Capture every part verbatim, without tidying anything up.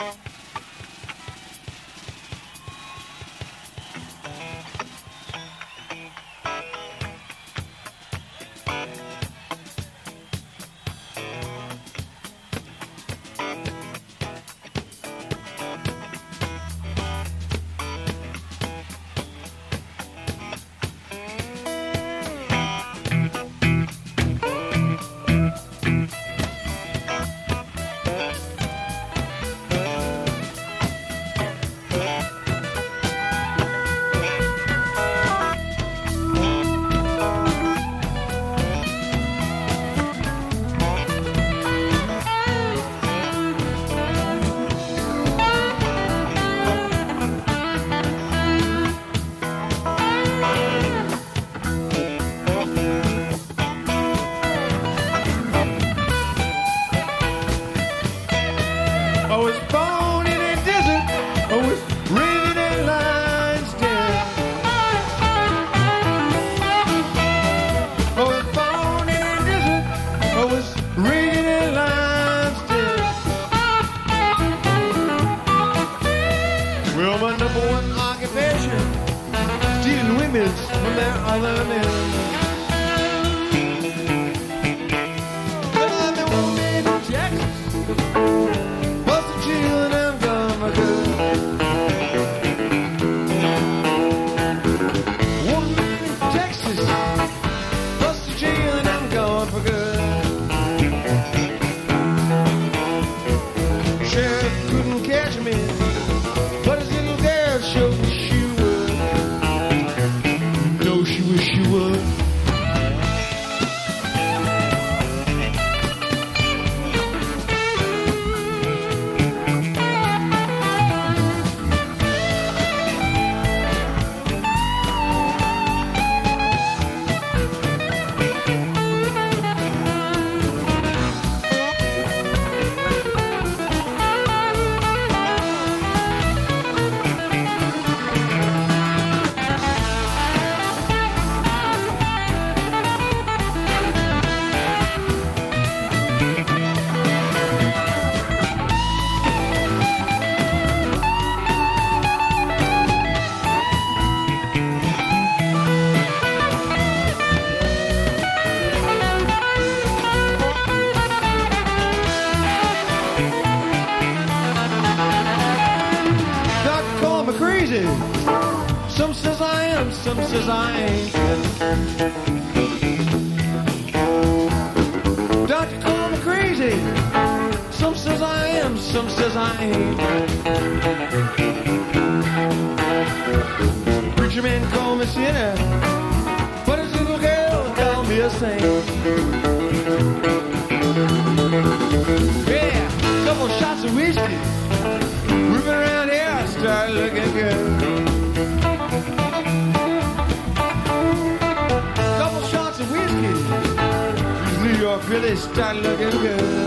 Some says I ain't. Doctor call me crazy. Some says I am, some says I ain't. Preacher man call me sinner, but his little girl call me a saint. Yeah, couple shots of whiskey. Moving around here, I start looking good. New York really start looking good.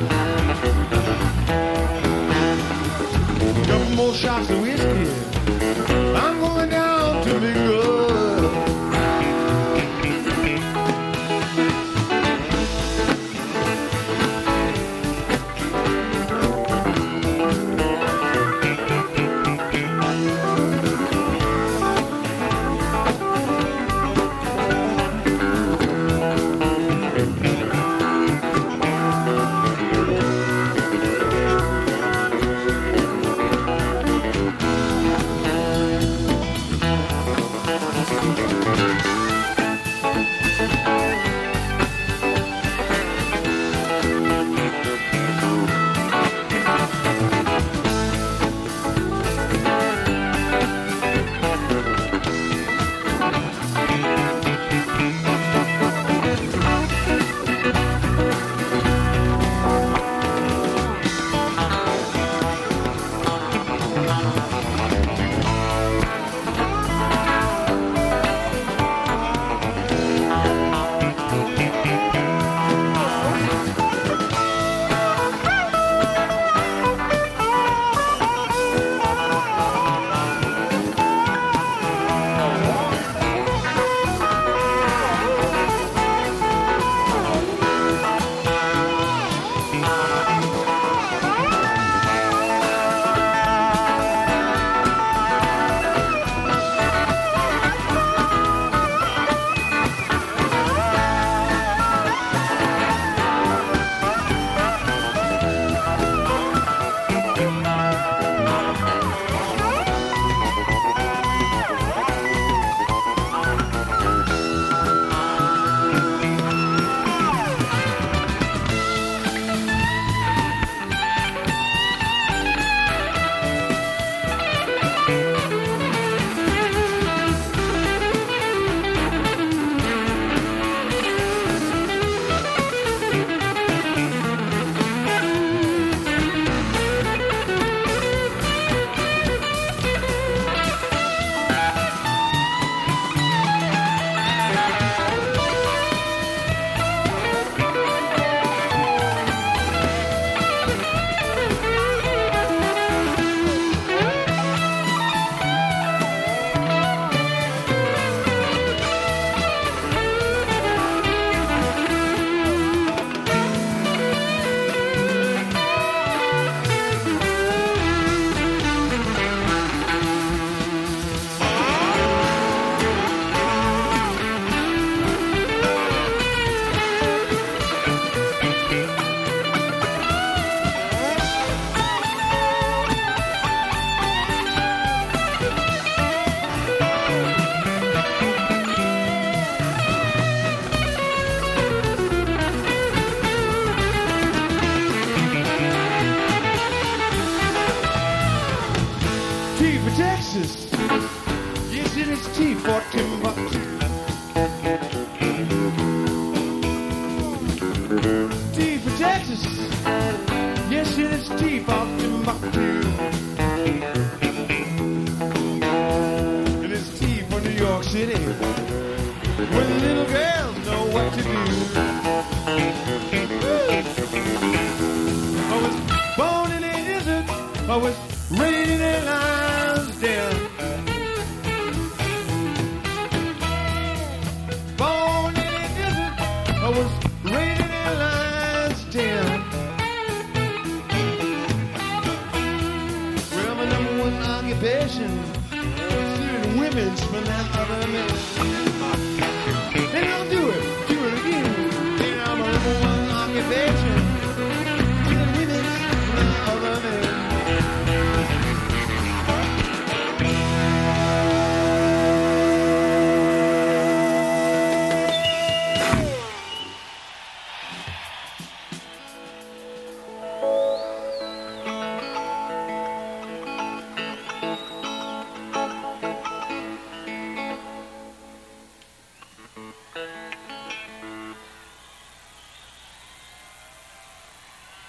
Couple more shots of whiskey, I'm going down to be good. chief of Timbuktu. And it's T for New York City, where the little girls know what to do. I was born in a desert, I was raised in a lion's den. Born in a desert, I was raised in a lion's den. Well, my number one occupation is stealing women from that other man.